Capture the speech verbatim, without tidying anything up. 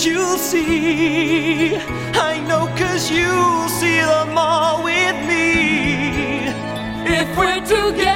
'cause you'll see. I know 'cause you'll see them all with me. If we're together